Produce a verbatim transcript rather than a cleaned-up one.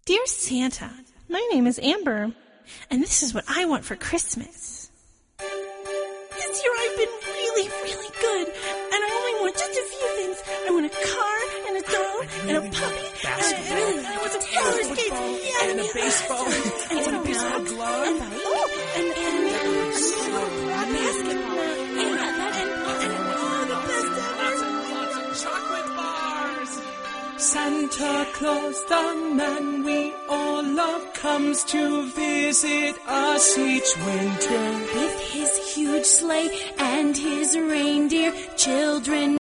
Dear Santa, my name is Amber, and this is what I want for Christmas. This year I've been really, really good, and I only want just a few things. I want a car, and a doll, and a puppy, and I really I want some roller skates, yeah, and a baseball, and some baseball glove, and, oh, and, and, and, and a basketball, and, and, and, oh, the best ever. lots of chocolate bars. Santa Claus, the man we all love, comes to visit us each winter. With his huge sleigh and his reindeer, children